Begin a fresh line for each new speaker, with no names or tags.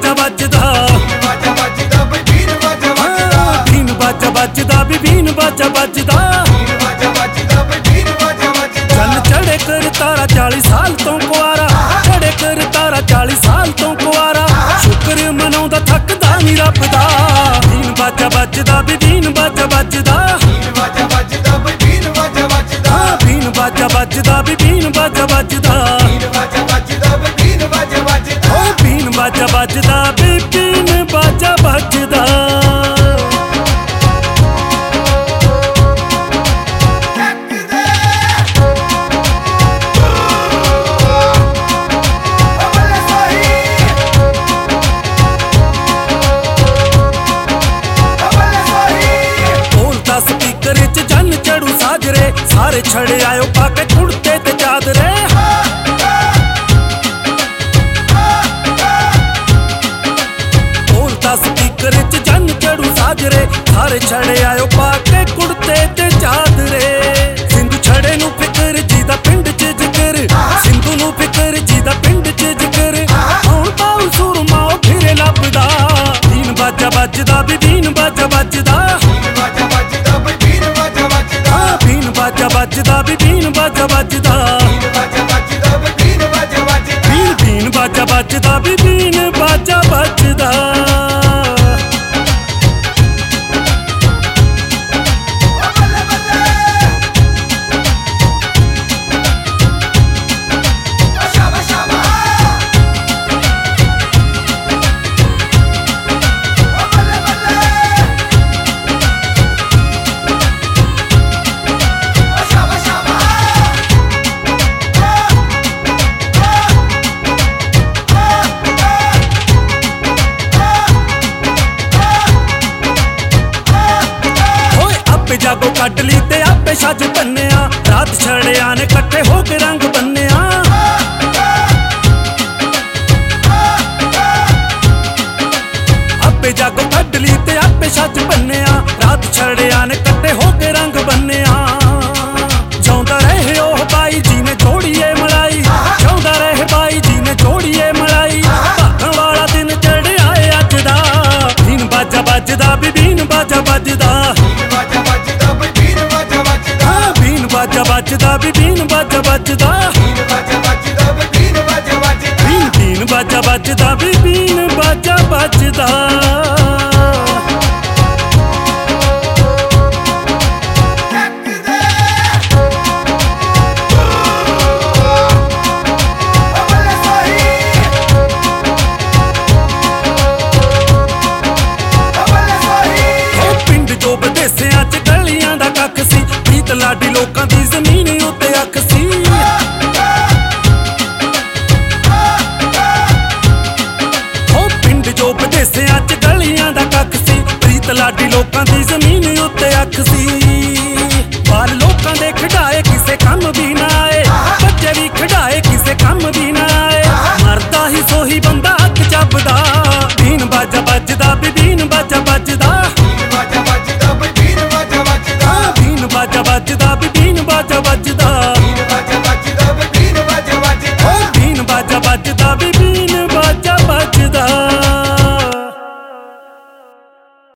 ਬਾਜਾ ਵੱਜਦਾ, ਬੀਨ ਬਾਜਾ ਵੱਜਦਾ ਵੀ ਬੀਨ ਬਾਜਾ ਵੱਜਦਾ। ਚੰਨ ਚੜੇ ਕਰ ਤਾਰਾ 40 ਸਾਲ ਤੋਂ ਕੁਆਰਾ, ਚੜੇ ਕਰ ਤਾਰਾ 40 ਸਾਲ ਤੋਂ ਕੁਆਰਾ। ਸ਼ੁਕਰ ਮਨਾਉਂਦਾ ਥੱਕਦਾ ਨੀ ਰੱਬ ਦਾ, ਬੀਨ ਬਾਜਾ ਵੱਜਦਾ ਵੀ ਬੀਨ ਬਾਜਾ ਵੱਜਦਾ। ਬੀਨ ਬਾਜਾ ਵੱਜਦਾ ਵੀ ਬੀਨ ਬਾਜਾ ਵੱਜਦਾ, ਬੀਨ ਬਾਜਾ ਵੱਜਦਾ ਵੀ ਬੀਨ ਬਾਜਾ ਵੱਜਦਾ। ਸਪੀਕਰ ਚ ਜਨ ਚੜੂ ਸਾਜਰੇ, ਸਾਰੇ ਛੜੇ ਆਇਓ ਪਾ ਕੇ ਕੁੜਤੇ ਤੇ ਚਾਦਰੇ। ਬੋਲਦਾ ਸਪੀਕਰ ਚ ਜਨ ਚੜੂ ਸਾਜਰੇ, ਸਾਰੇ ਛੜੇ ਆਇਓ ਪਾ ਕੇ ਕੁੜਤੇ ਤੇ ਚਾਦਰੇ। ਸਿੰਧੂ ਛੜੇ ਨੂੰ ਫਿਕਰ ਜਿਹਦਾ ਪਿੰਡ ਚ ਜ਼ਿਕਰ, ਸਿੰਧੂ ਨੂੰ ਫਿਕਰ ਜਿਹਦਾ ਪਿੰਡ ਚ ਜ਼ਿਕਰ। ਹੁਣ ਪਾਉ ਸੁਰਮਾ ਉਹ ਫਿਰੇ ਲੱਭਦਾ, ਬੀਨ ਬਾਜਾ ਵੱਜਦਾ ਵੀ ਬੀਨ ਬਾਜਾ ਵੱਜਦਾ। ਬੀਨ ਬਾਜਾ ਵੱਜਦਾ ਵੀ ਬੀਨ ਬਾਜਾ ਵੱਜਦਾ, ਬੀਨ ਬਾਜਾ ਵੱਜਦਾ ਵੀ ਬੀਨ ਬਾਜਾ ਵੱਜਦਾ। ਬੀਨ ਬਾਜਾ ਵੱਜਦਾ ਵੀ ਬੀਨ ਬਾਜਾ ਵੱਜਦਾ। ਜਾਗੋ ਕੱਢ ਲਈ ਤੇ ਆਪੇ ਛੱਜ ਬੰਨਿਆ, ਰਾਤ ਛੜਿਆਂ ਨੇ ਇਕੱਠੇ ਹੋ ਕੇ ਰੰਗ ਬੰਨਿਆ। ਆਪੇ ਜਾਗੋ ਕੱਢ ਲਈ ਤੇ ਆਪੇ ਛੱਜ ਬੰਨਿਆ, ਰਾਤ ਛੜਿਆਂ ਨੇ ਇਕੱਠੇ ਹੋ ਕੇ ਰੰਗ ਬੰਨਿਆ। ਜਿਉਂਦਾ ਰਹੇ ਉਹ ਬਾਈ ਜੀ ਨੇ ਜੋੜੀਏ ਮਲਾਈ, ਜਿਉਂਦਾ ਰਹੇ ਬਾਈ ਜੀ ਨੇ ਜੋੜੀਏ ਮਲਾਈ। ਭਾਗਾਂ ਵਾਲਾ ਦਿਨ ਚੜਿਆ ਏ ਅੱਜ ਦਾ, ਬੀਨ ਬਾਜਾ ਵੱਜਦਾ ਵੀ ਬੀਨ ਬਾਜਾ ਵੱਜਦਾ। ਬੀਨ ਬਾਜਾ ਵੱਜਦਾ ਵੀ ਬੀਨ ਬਾਜਾ ਵੱਜਦਾ, ਬੀਨ ਬਾਜਾ ਵੱਜਦਾ ਵੀ ਬੀਨ ਬਾਜਾ ਵੱਜਦਾ। ਬੀਨ ਬਾਜਾ ਵੱਜਦਾ ਵੀ ਬੀਨ ਬਾਜਾ ਵੱਜਦਾ। ਵਿਦੇਸਿਆਂ ਚ ਗਲੀਆਂ ਦਾ ਕੱਖ ਸੀ, ਪ੍ਰੀਤ ਲਾਡੀ ਲੋਕਾਂ ਦੀ ਜ਼ਮੀਨ ਉੱਤੇ ਅੱਖ ਸੀ। ਉਹ ਪਿੰਡ ਜੋ ਵਿਦੇਸਿਆਂ ਚ ਗਲੀਆਂ ਦਾ ਕੱਖ ਸੀ, ਪ੍ਰੀਤ ਲਾਡੀ ਲੋਕਾਂ ਦੀ ਜ਼ਮੀਨ ਉੱਤੇ ਅੱਖ ਸੀ। ਬਾਲ ਲੋਕਾਂ ਦੇ ਖਿਡਾਏ ਕਿਸੇ ਕੰਮ ਵੀ ਨਾ ਆਏ, ਬੱਚੇ ਵੀ ਖਿਡਾਏ ਕਿਸੇ ਕੰਮ ਵੀ ਨਾ ਆਏ। ਮਰਦਾ ਹੀ ਸੋਹੀ ਬੰਦਾ ਹੱਥ ਚੱਬਦਾ, ਬੀਨ ਬਾਜਾ ਵੱਜਦਾ ਵੀ ਬੀਨ ਬਾਜਾ ਵੱਜਦਾ। ਬੀਨ ਬਾਜਾ ਵੱਜਦਾ ਵੀ ਬੀਨ ਬਾਜਾ ਵੱਜਦਾ, ਬੀਨ ਬਾਜਾ ਵੱਜਦਾ ਵੀ ਬੀਨ ਬਾਜਾ ਵੱਜਦਾ। ਬੀਨ ਬਾਜਾ ਵੱਜਦਾ ਵੀ ਬੀਨ ਬਾਜਾ ਵੱਜਦਾ, ਬੀਨ ਬਾਜਾ ਵੱਜਦਾ ਵੀ